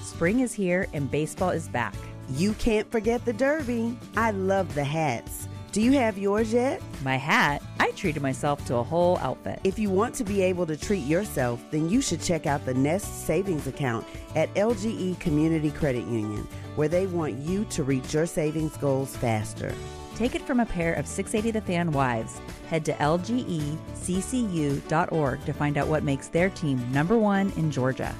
Spring is here and baseball is back. You can't forget the Derby. I love the hats. Do you have yours yet? My hat? I treated myself to a whole outfit. If you want to be able to treat yourself, then you should check out the Nest Savings Account at LGE Community Credit Union, where they want you to reach your savings goals faster. Take it from a pair of 680 The Fan wives. Head to lgeccu.org to find out what makes their team #1 in Georgia.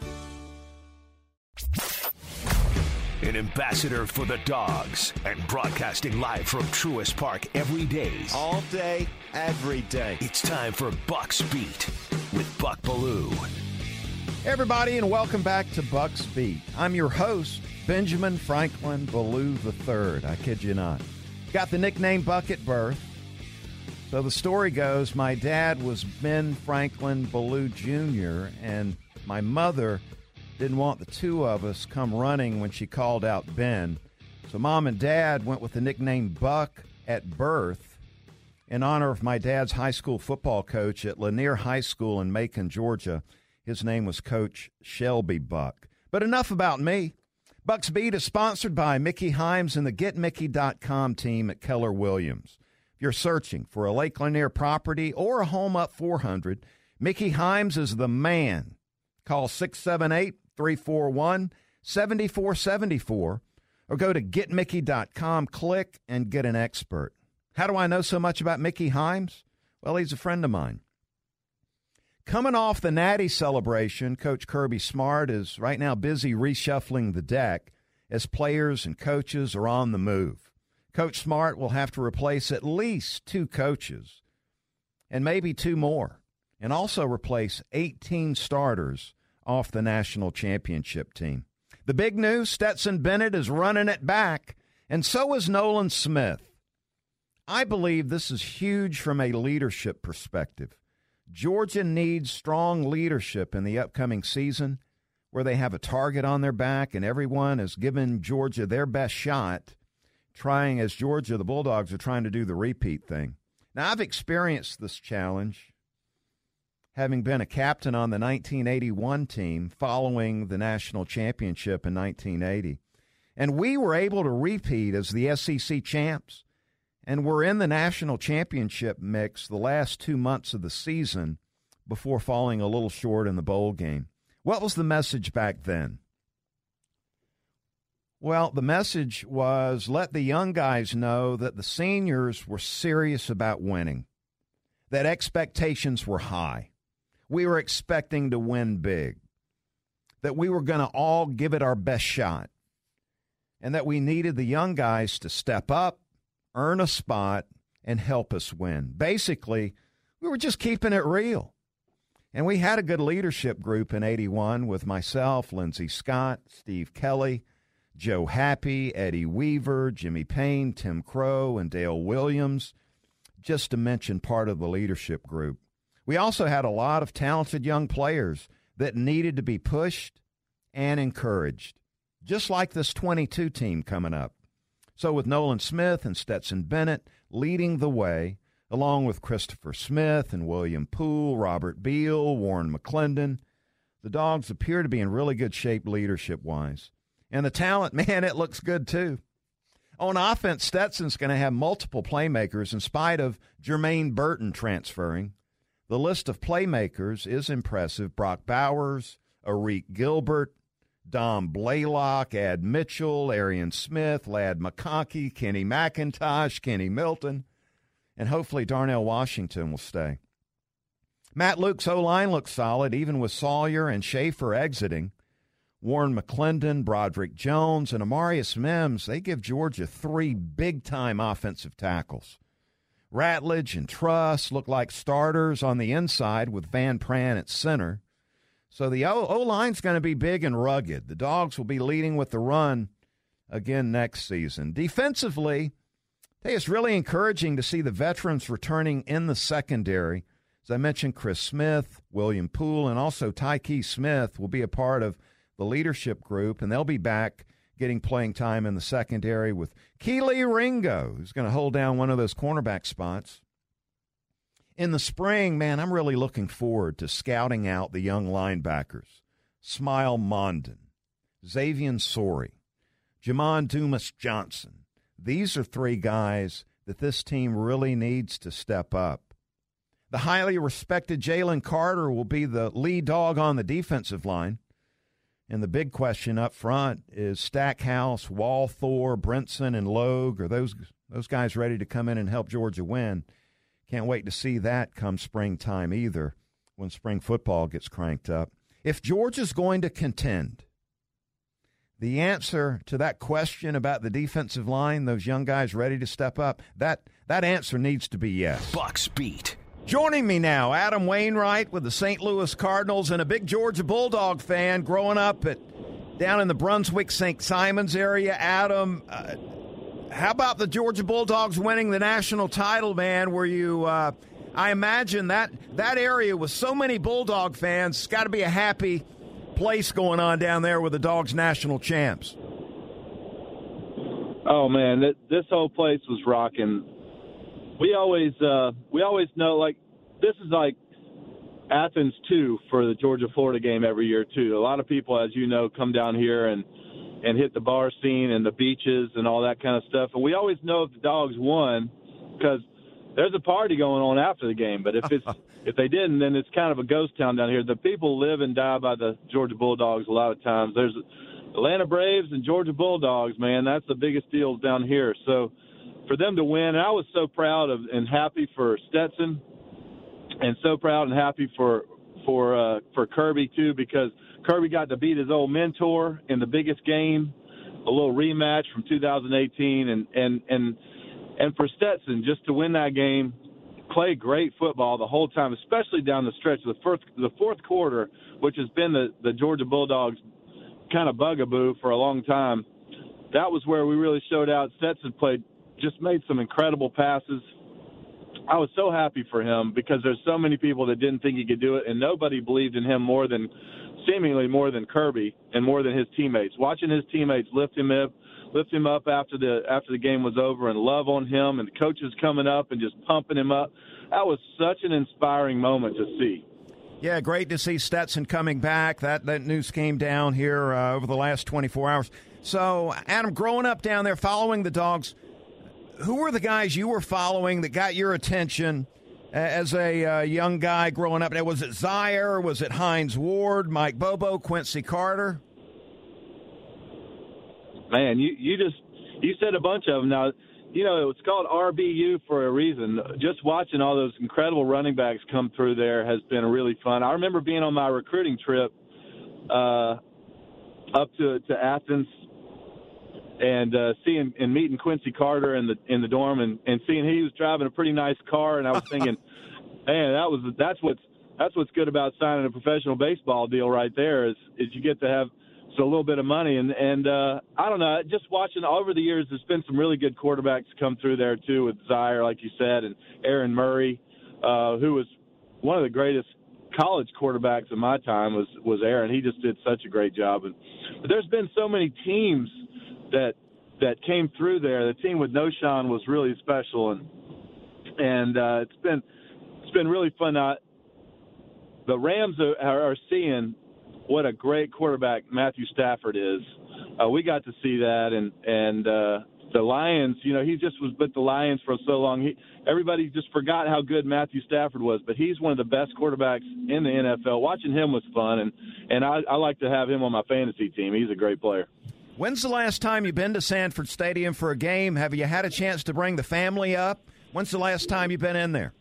An ambassador for the Dogs and broadcasting live from Truist Park every day. All day, every day. It's time for Bucks Beat with Buck Belue. Hey everybody, and welcome back to Bucks Beat. I'm your host, Benjamin Franklin Belue III. I kid you not. Got the nickname Buck at birth. So the story goes, my dad was Ben Franklin Belue Jr., and my mother didn't want the two of us come running when she called out Ben. So Mom and Dad went with the nickname Buck at birth in honor of my dad's high school football coach at Lanier High School in Macon, Georgia. His name was Coach Shelby Buck. But enough about me. Bucks Beat is sponsored by Mickey Himes and the GetMickey.com team at Keller Williams. If you're searching for a Lake Lanier property or a home up 400, Mickey Himes is the man. Call 678-341-7474 or go to GetMickey.com, click, and get an expert. How do I know so much about Mickey Himes? Well, he's a friend of mine. Coming off the Natty celebration, Coach Kirby Smart is right now busy reshuffling the deck as players and coaches are on the move. Coach Smart will have to replace at least 2 coaches and maybe 2 more, and also replace 18 starters off the national championship team. The big news, Stetson Bennett is running it back, and so is Nolan Smith. I believe this is huge from a leadership perspective. Georgia needs strong leadership in the upcoming season where they have a target on their back and everyone is giving Georgia their best shot, trying as Georgia, the Bulldogs, are trying to do the repeat thing. Now, I've experienced this challenge, having been a captain on the 1981 team following the national championship in 1980. And we were able to repeat as the SEC champs, and we're in the national championship mix the last 2 months of the season before falling a little short in the bowl game. What was the message back then? Well, the message was let the young guys know that the seniors were serious about winning, that expectations were high. We were expecting to win big, that we were going to all give it our best shot, and that we needed the young guys to step up, earn a spot, and help us win. Basically, we were just keeping it real. And we had a good leadership group in 81 with myself, Lindsey Scott, Steve Kelly, Joe Happy, Eddie Weaver, Jimmy Payne, Tim Crow, and Dale Williams, just to mention part of the leadership group. We also had a lot of talented young players that needed to be pushed and encouraged, just like this 22 team coming up. So with Nolan Smith and Stetson Bennett leading the way, along with Christopher Smith and William Poole, Robert Beal, Warren McClendon, the Dogs appear to be in really good shape leadership-wise. And the talent, man, it looks good too. On offense, Stetson's going to have multiple playmakers in spite of Jermaine Burton transferring. The list of playmakers is impressive. Brock Bowers, Arik Gilbert, Dom Blaylock, Ad Mitchell, Arian Smith, Ladd McConkey, Kenny McIntosh, Kenny Milton, and hopefully Darnell Washington will stay. Matt Luke's O-line looks solid, even with Sawyer and Schaefer exiting. Warren McClendon, Broderick Jones, and Amarius Mims, they give Georgia 3 big-time offensive tackles. Ratledge and Truss look like starters on the inside with Van Pran at center. So the O-line's going to be big and rugged. The Dogs will be leading with the run again next season. Defensively, hey, it's really encouraging to see the veterans returning in the secondary. As I mentioned, Chris Smith, William Poole, and also Tyke Smith will be a part of the leadership group, and they'll be back getting playing time in the secondary with Kelee Ringo, who's going to hold down one of those cornerback spots. In the spring, man, I'm really looking forward to scouting out the young linebackers. Smile Mondon, Xavier Sorey, Jamon Dumas-Johnson. These are three guys that this team really needs to step up. The highly respected Jalen Carter will be the lead dog on the defensive line. And the big question up front is Stackhouse, Walthor, Brinson, and Logue. Are those guys ready to come in and help Georgia win? Can't wait to see that come springtime either, when spring football gets cranked up. If Georgia's going to contend, the answer to that question about the defensive line, those young guys ready to step up, that answer needs to be yes. Bucks Beat. Joining me now, Adam Wainwright with the St. Louis Cardinals and a big Georgia Bulldog fan growing up down in the Brunswick-St. Simons area. Adam, how about the Georgia Bulldogs winning the national title, man? Were you, I imagine that area with so many Bulldog fans, it's got to be a happy place going on down there with the Dogs national champs. Oh, man, this whole place was rocking. We always know, like, this is like Athens 2 for the Georgia-Florida game every year, too. A lot of people, as you know, come down here and hit the bar scene and the beaches and all that kind of stuff. And we always know if the Dogs won because there's a party going on after the game. But if they didn't, then it's kind of a ghost town down here. The people live and die by the Georgia Bulldogs a lot of times. There's Atlanta Braves and Georgia Bulldogs, man. That's the biggest deals down here. So for them to win, and I was so proud of and happy for Stetson, and so proud and happy for Kirby too, because Kirby got to beat his old mentor in the biggest game, a little rematch from 2018, and for Stetson just to win that game, play great football the whole time, especially down the stretch of the fourth quarter, which has been the Georgia Bulldogs kind of bugaboo for a long time. That was where we really showed out. Stetson just made some incredible passes. I was so happy for him because there's so many people that didn't think he could do it, and nobody believed in him seemingly more than Kirby and more than his teammates. Watching his teammates lift him up after the game was over and love on him, and the coaches coming up and just pumping him up. That was such an inspiring moment to see. Yeah, great to see Stetson coming back. That news came down here over the last 24 hours. So, Adam, growing up down there, following the Dogs, who were the guys you were following that got your attention as a young guy growing up? Was it Zaire? Was it Hines Ward, Mike Bobo, Quincy Carter? Man, you said a bunch of them. Now, you know, it's called RBU for a reason. Just watching all those incredible running backs come through there has been really fun. I remember being on my recruiting trip up to Athens and seeing and meeting Quincy Carter in the dorm and seeing he was driving a pretty nice car, and I was thinking, man, that's what's good about signing a professional baseball deal right there is you get to have a little bit of money and I don't know, just watching over the years, there's been some really good quarterbacks come through there too with Zaire, like you said, and Aaron Murray, who was one of the greatest college quarterbacks in my time was Aaron. He just did such a great job. But there's been so many teams that came through there. The team with Noshan was really special, and it's been really fun. The Rams are seeing what a great quarterback Matthew Stafford is. We got to see that, and the Lions. You know, he just was with the Lions for so long. Everybody just forgot how good Matthew Stafford was, but he's one of the best quarterbacks in the NFL. Watching him was fun, and I like to have him on my fantasy team. He's a great player. When's the last time you've been to Sanford Stadium for a game? Have you had a chance to bring the family up? When's the last time you've been in there?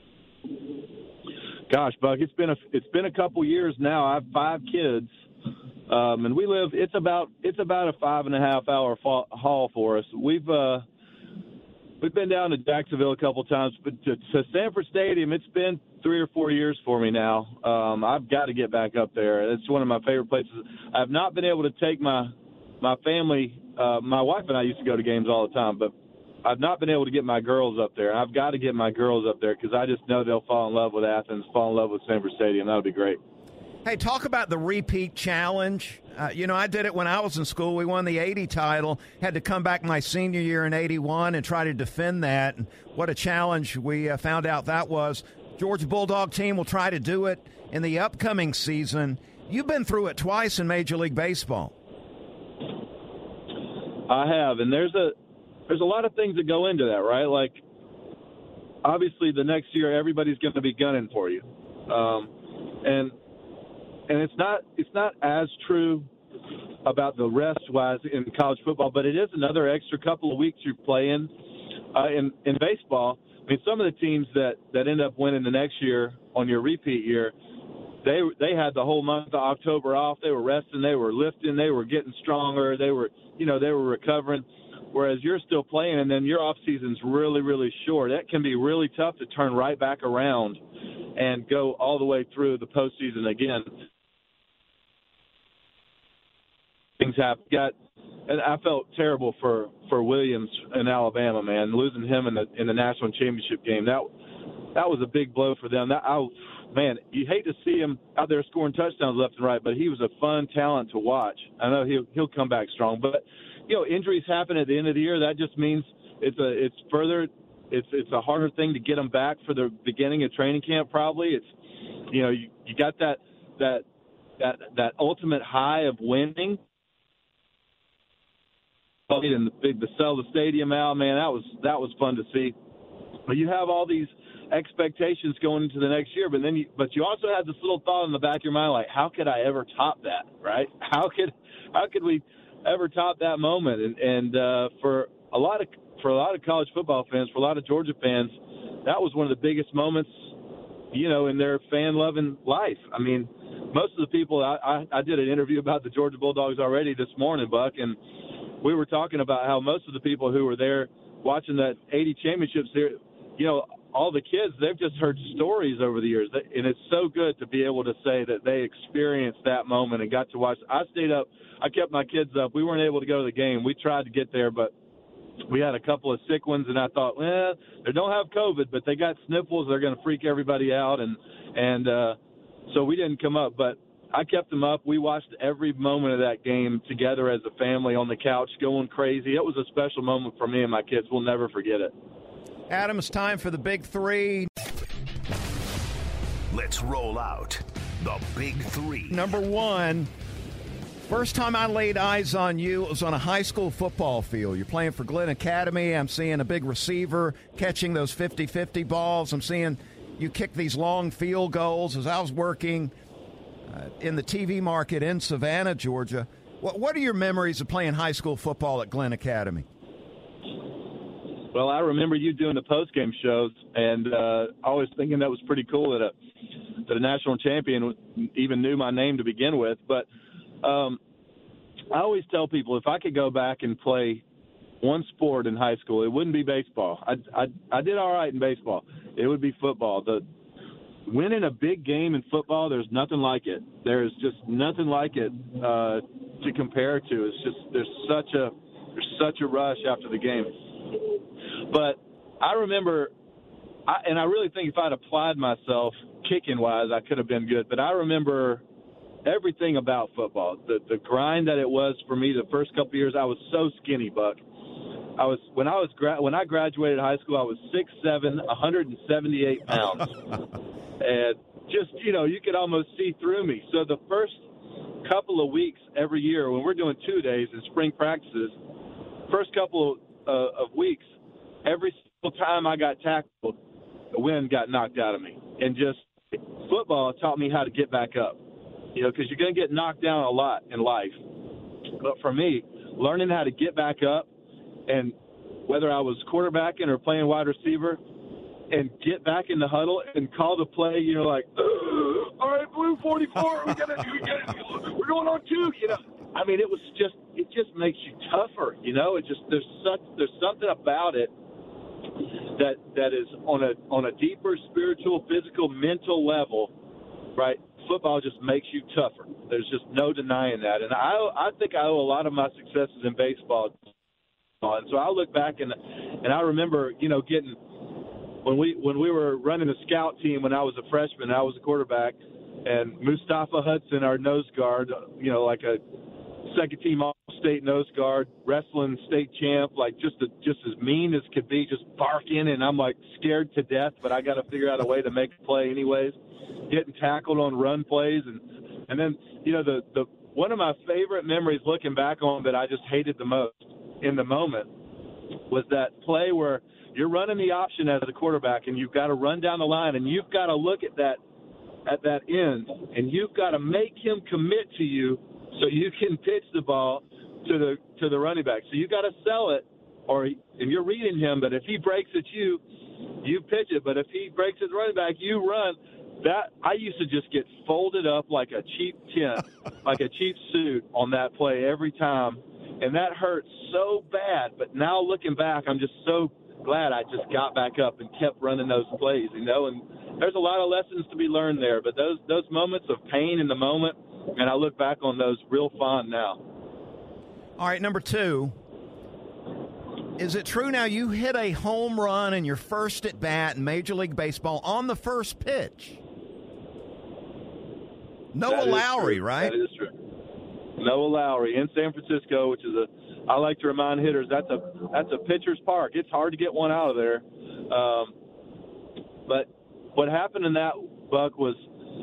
Gosh, Buck, it's been a couple years now. I have 5 kids, and we live. It's about a 5.5 hour haul for us. We've been down to Jacksonville a couple times, but to Sanford Stadium, it's been 3 or 4 years for me now. I've got to get back up there. It's one of my favorite places. I've not been able to take my family. My wife and I used to go to games all the time, but I've not been able to get my girls up there. I've got to get my girls up there because I just know they'll fall in love with Athens, fall in love with Sanford Stadium. That would be great. Hey, talk about the repeat challenge. I did it when I was in school. We won the 80 title, had to come back my senior year in 81 and try to defend that. And what a challenge we found out that was. Georgia Bulldog team will try to do it in the upcoming season. You've been through it twice in Major League Baseball. I have, and there's a lot of things that go into that, right? Like, obviously, the next year everybody's going to be gunning for you, and it's not as true about the rest-wise in college football, but it is another extra couple of weeks you're playing in baseball. I mean, some of the teams that end up winning the next year on your repeat year, they had the whole month of October off. They were resting, they were lifting, they were getting stronger, they were recovering. Whereas you're still playing, and then your off season's really, really short. That can be really tough to turn right back around and go all the way through the postseason again. Things happen. And I felt terrible for Williams in Alabama, man, losing him in the national championship game. That was a big blow for them. Man, you hate to see him out there scoring touchdowns left and right, but he was a fun talent to watch. I know he'll come back strong, but injuries happen at the end of the year. That just means it's a harder thing to get them back for the beginning of training camp. Probably it's you got that ultimate high of winning. And the sell the stadium out, man, that was fun to see. But you have all these expectations going into the next year, but you also have this little thought in the back of your mind, like, how could I ever top that, right? How could we ever top that moment? And for a lot of college football fans, for a lot of Georgia fans, that was one of the biggest moments, in their fan-loving life. I mean, most of the people, I did an interview about the Georgia Bulldogs already this morning, Buck, and we were talking about how most of the people who were there watching that 80 championships there, all the kids, they've just heard stories over the years. And it's so good to be able to say that they experienced that moment and got to watch. I stayed up. I kept my kids up. We weren't able to go to the game. We tried to get there, but we had a couple of sick ones, and I thought, they don't have COVID, but they got sniffles. They're going to freak everybody out. And so we didn't come up, but I kept them up. We watched every moment of that game together as a family on the couch going crazy. It was a special moment for me and my kids. We'll never forget it. Adam, it's time for the Big Three. Let's roll out the Big Three. Number one, first time I laid eyes on you, it was on a high school football field. You're playing for Glenn Academy. I'm seeing a big receiver catching those 50-50 balls. I'm seeing you kick these long field goals. As I was working in the TV market in Savannah, Georgia, what are your memories of playing high school football at Glenn Academy? Well, I remember you doing the post-game shows, and always thinking that was pretty cool that a national champion even knew my name to begin with. But I always tell people, if I could go back and play one sport in high school, it wouldn't be baseball. I did all right in baseball. It would be football. Winning a big game in football, there's nothing like it. There's just nothing like it to compare to. It's just there's such a rush after the game. But I remember, and I really think if I'd applied myself kicking-wise, I could have been good. But I remember everything about football, the grind that it was for me the first couple of years. I was so skinny, Buck. When I graduated high school, I was 6'7", 178 pounds. And just, you could almost see through me. So the first couple of weeks every year when we're doing 2 days in spring practices, first couple of weeks, every single time I got tackled, the wind got knocked out of me. And just football taught me how to get back up, because you're going to get knocked down a lot in life. But for me, learning how to get back up, and whether I was quarterbacking or playing wide receiver, and get back in the huddle and call the play, like, all right, blue 44, we're going on 2, I mean, it just makes you tougher, there's something about it that is on a deeper spiritual, physical, mental level, right? Football just makes you tougher. There's just no denying that. And I think I owe a lot of my successes in baseball. And so I look back and I remember, getting when we were running a scout team when I was a freshman, I was a quarterback, and Mustafa Hudson, our nose guard, like a second team all-state nose guard, wrestling state champ, like just as mean as could be, just barking, and I'm like scared to death, but I got to figure out a way to make a play anyways. Getting tackled on run plays, and then the one of my favorite memories looking back on that I just hated the most in the moment was that play where you're running the option as a quarterback, and you've got to run down the line, and you've got to look at that end, and you've got to make him commit to you so you can pitch the ball to the running back. So you got to sell it, and you're reading him. But if he breaks at you, you pitch it. But if he breaks at the running back, you run. That I used to just get folded up like a cheap tent, like a cheap suit on that play every time, and that hurt so bad. But now looking back, I'm just so glad I just got back up and kept running those plays, and there's a lot of lessons to be learned there. But those moments of pain in the moment, and I look back on those real fond now. All right, number 2. Is it true now you hit a home run in your first at bat in Major League Baseball on the first pitch? Noah Lowry, right? That is true. Noah Lowry in San Francisco, which is I like to remind hitters that's a pitcher's park. It's hard to get one out of there. But what happened in that, Buck, was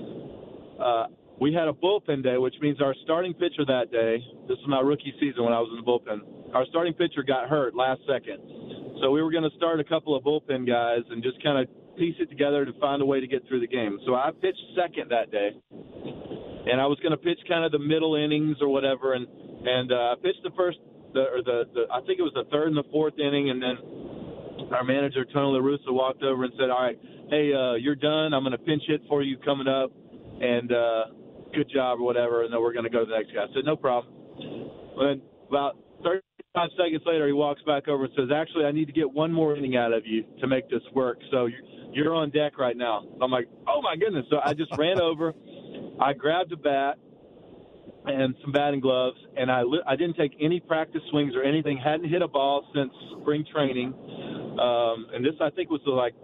we had a bullpen day, which means our starting pitcher that day, this was my rookie season when I was in the bullpen, our starting pitcher got hurt last second. So we were going to start a couple of bullpen guys and just kind of piece it together to find a way to get through the game. So I pitched second that day, and I was going to pitch kind of the middle innings or whatever, and I pitched the first, I think it was the third and the fourth inning, and then our manager, Tony La Russa, walked over and said, all right, hey, you're done. I'm going to pinch hit for you coming up, and good job or whatever, and then we're going to go to the next guy. I said, no problem. And about 35 seconds later, he walks back over and says, actually, I need to get one more inning out of you to make this work, so you're on deck right now. I'm like, oh, my goodness. So I just ran over. I grabbed a bat and some batting gloves, and I didn't take any practice swings or anything, hadn't hit a ball since spring training. And this, I think, was like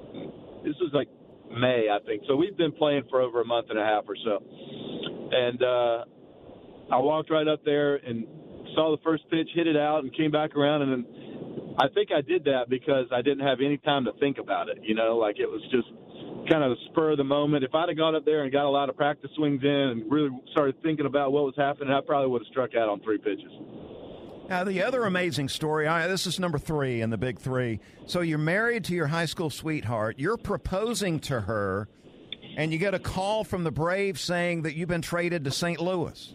May, I think. So we've been playing for over a month and a half or so. And I walked right up there and saw the first pitch, hit it out, and came back around. And then I think I did that because I didn't have any time to think about it. Like it was just kind of the spur of the moment. If I'd have gone up there and got a lot of practice swings in and really started thinking about what was happening, I probably would have struck out on 3 pitches. Now, the other amazing story, this is number 3 in the big 3. So you're married to your high school sweetheart. You're proposing to her, and you get a call from the Braves saying that you've been traded to St. Louis.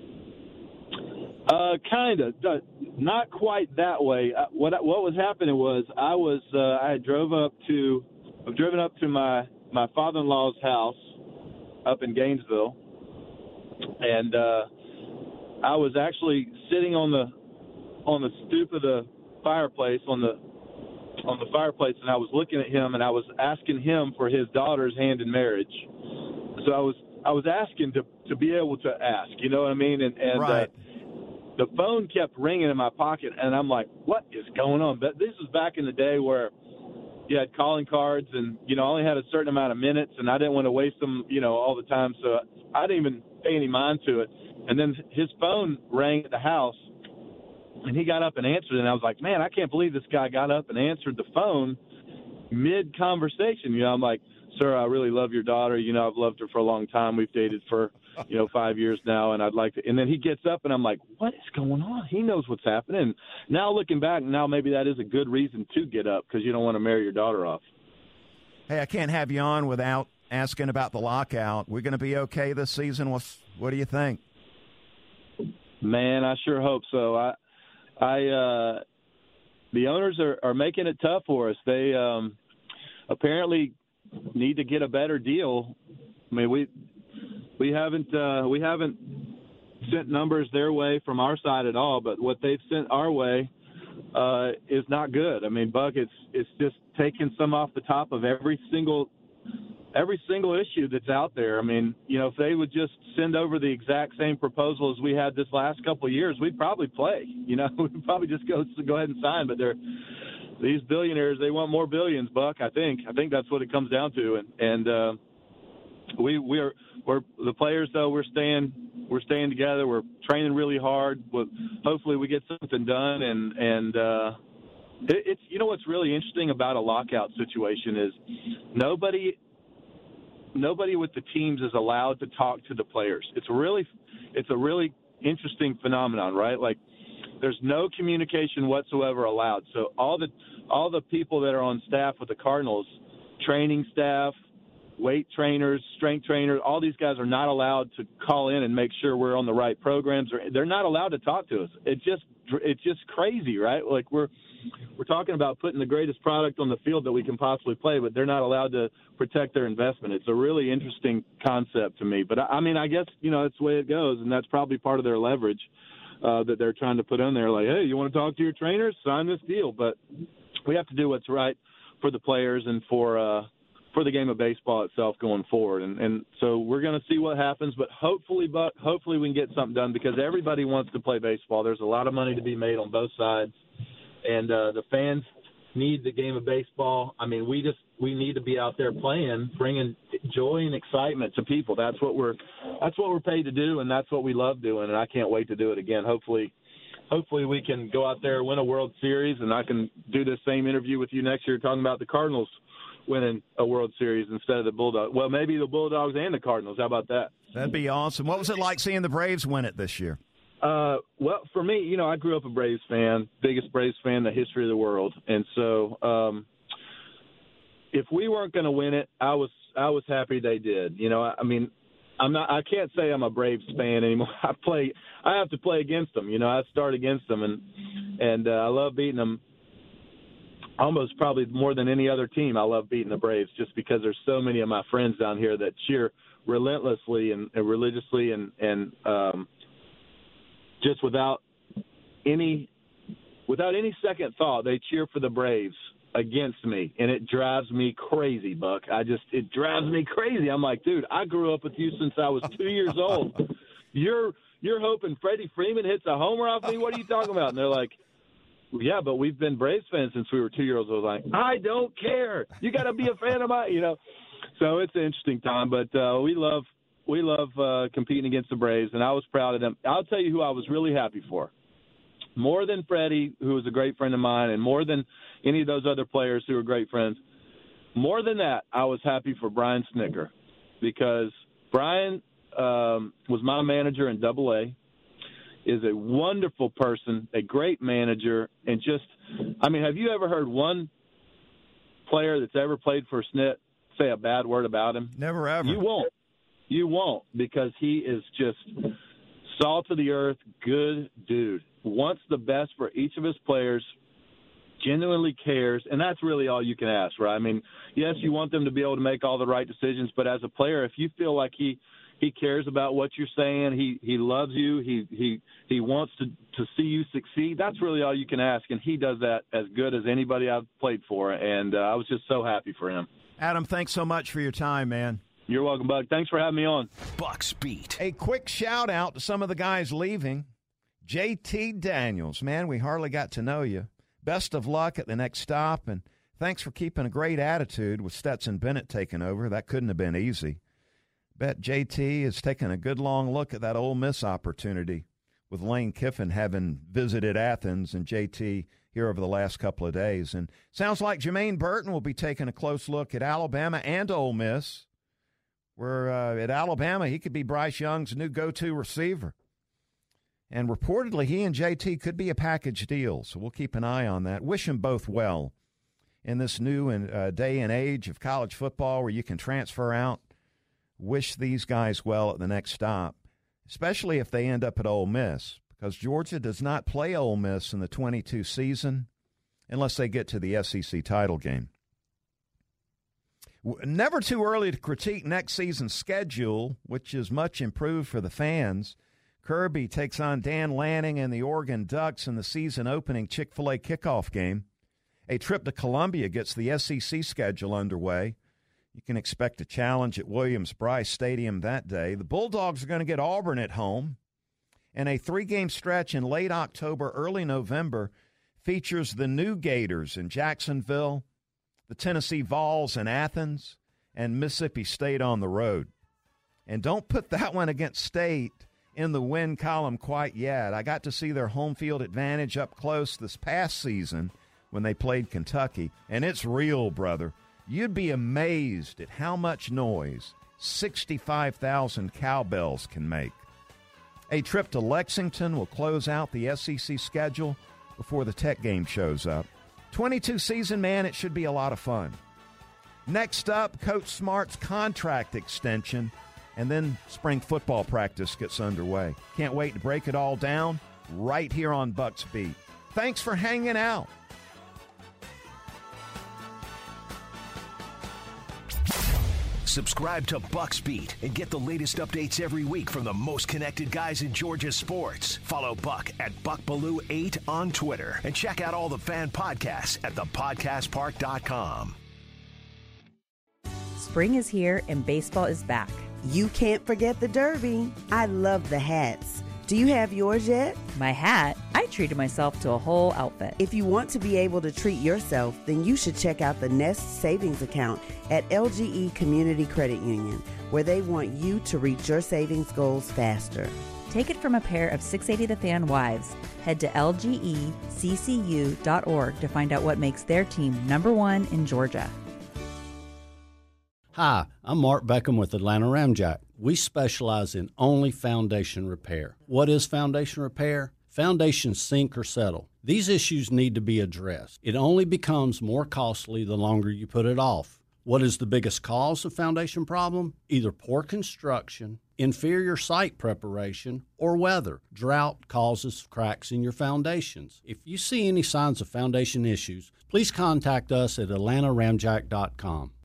Kind of. Not quite that way. What was happening was I had driven up to my father-in-law's house up in Gainesville, and I was actually sitting on the stoop of the fireplace on the fireplace, and I was looking at him, and I was asking him for his daughter's hand in marriage. So I was asking to be able to ask, you know what I mean? And right. The phone kept ringing in my pocket, and I'm like, what is going on? But this was back in the day where you had calling cards, and I only had a certain amount of minutes, and I didn't want to waste them, all the time. So I didn't even pay any mind to it. And then his phone rang at the house, and he got up and answered it. And I was like, man, I can't believe this guy got up and answered the phone mid-conversation. I'm like, sir, I really love your daughter. I've loved her for a long time. We've dated for, 5 years now, and I'd like to. And then he gets up, and I'm like, what is going on? He knows what's happening. And now looking back, maybe that is a good reason to get up because you don't want to marry your daughter off. Hey, I can't have you on without asking about the lockout. We're going to be okay this season. What do you think? Man, I sure hope so. The owners are making it tough for us. They apparently need to get a better deal. I mean, we haven't sent numbers their way from our side at all, but what they've sent our way is not good. I mean, Buck, it's just taking some off the top of every single issue that's out there. I mean, if they would just send over the exact same proposal as we had this last couple of years, we'd probably play. We'd probably just go ahead and sign. But these billionaires, they want more billions, Buck. I think that's what it comes down to. And we're the players, though. We're staying together. We're training really hard. Hopefully, we get something done. And it's what's really interesting about a lockout situation is nobody with the teams is allowed to talk to the players. It's a really interesting phenomenon, right? Like There's no communication whatsoever allowed. So all the people that are on staff with the Cardinals, training staff, weight trainers, strength trainers, all these guys are not allowed to call in and make sure we're on the right programs. They're not allowed to talk to us. It's just crazy, right? Like we're talking about putting the greatest product on the field that we can possibly play, but they're not allowed to protect their investment. It's a really interesting concept to me. But I mean, I guess, it's the way it goes, and that's probably part of their leverage that they're trying to put on there. Like, hey, you want to talk to your trainers? Sign this deal. But we have to do what's right for the players and for the game of baseball itself going forward. And so we're going to see what happens, but hopefully we can get something done because everybody wants to play baseball. There's a lot of money to be made on both sides, and the fans need the game of baseball. I mean, we need to be out there playing, bringing joy and excitement to people. That's what we're paid to do, and that's what we love doing, and I can't wait to do it again. Hopefully we can go out there, win a World Series, and I can do this same interview with you next year talking about the Cardinals winning a World Series instead of the Bulldogs. Well, maybe the Bulldogs and the Cardinals. How about that? That'd be awesome. What was it like seeing the Braves win it this year? Well, for me, I grew up a Braves fan, biggest Braves fan in the history of the world. And so if we weren't going to win it, I was happy they did. I mean, I can't say I'm a Braves fan anymore. I have to play against them. I start against them, and I love beating them. Almost probably more than any other team, I love beating the Braves just because there's so many of my friends down here that cheer relentlessly and religiously and just without any second thought, they cheer for the Braves against me, and it drives me crazy, Buck. It drives me crazy. I'm like, dude, I grew up with you since I was 2 years old. You're hoping Freddie Freeman hits a homer off me? What are you talking about? And they're like, yeah, but we've been Braves fans since we were 2 years old. I was like, I don't care. You got to be a fan of mine, So it's an interesting time, but we love competing against the Braves, and I was proud of them. I'll tell you who I was really happy for. More than Freddie, who was a great friend of mine, and more than any of those other players who were great friends, more than that, I was happy for Brian Snitker because Brian was my manager in Double-A. Is a wonderful person, a great manager, and have you ever heard one player that's ever played for Snit say a bad word about him? Never ever. You won't because he is just salt of the earth, good dude, wants the best for each of his players, genuinely cares, and that's really all you can ask, right? I mean, yes, you want them to be able to make all the right decisions, but as a player, if you feel like he cares about what you're saying. He loves you. He wants to see you succeed. That's really all you can ask, and he does that as good as anybody I've played for, and I was just so happy for him. Adam, thanks so much for your time, man. You're welcome, Buck. Thanks for having me on. Bucks Beat. A quick shout-out to some of the guys leaving. JT Daniels, man, we hardly got to know you. Best of luck at the next stop, and thanks for keeping a great attitude with Stetson Bennett taking over. That couldn't have been easy. Bet JT has taken a good long look at that Ole Miss opportunity with Lane Kiffin having visited Athens and JT here over the last couple of days. And sounds like Jermaine Burton will be taking a close look at Alabama and Ole Miss, where at Alabama he could be Bryce Young's new go-to receiver. And reportedly he and JT could be a package deal, so we'll keep an eye on that. Wish them both well in this new day and age of college football where you can transfer out. Wish these guys well at the next stop, especially if they end up at Ole Miss, because Georgia does not play Ole Miss in the 22 season unless they get to the SEC title game. Never too early to critique next season's schedule, which is much improved for the fans. Kirby takes on Dan Lanning and the Oregon Ducks in the season-opening Chick-fil-A kickoff game. A trip to Columbia gets the SEC schedule underway. You can expect a challenge at Williams-Brice Stadium that day. The Bulldogs are going to get Auburn at home. And a 3-game stretch in late October, early November features the new Gators in Jacksonville, the Tennessee Vols in Athens, and Mississippi State on the road. And don't put that one against State in the win column quite yet. I got to see their home field advantage up close this past season when they played Kentucky, and it's real, brother. You'd be amazed at how much noise 65,000 cowbells can make. A trip to Lexington will close out the SEC schedule before the Tech game shows up. 22 season, man, it should be a lot of fun. Next up, Coach Smart's contract extension, and then spring football practice gets underway. Can't wait to break it all down right here on Bucks Beat. Thanks for hanging out. Subscribe to Bucks Beat and get the latest updates every week from the most connected guys in Georgia sports. Follow Buck at BuckBaloo8 on Twitter and check out all the fan podcasts at thepodcastpark.com. Spring is here and baseball is back. You can't forget the Derby. I love the hats. Do you have yours yet? My hat? I treated myself to a whole outfit. If you want to be able to treat yourself, then you should check out the Nest Savings Account at LGE Community Credit Union, where they want you to reach your savings goals faster. Take it from a pair of 680 The Fan wives. Head to lgeccu.org to find out what makes their team #1 in Georgia. Hi, I'm Mark Beckham with Atlanta Ramjack. We specialize in only foundation repair. What is foundation repair? Foundations sink or settle. These issues need to be addressed. It only becomes more costly the longer you put it off. What is the biggest cause of foundation problem? Either poor construction, inferior site preparation, or weather. Drought causes cracks in your foundations. If you see any signs of foundation issues, please contact us at atlantaramjack.com.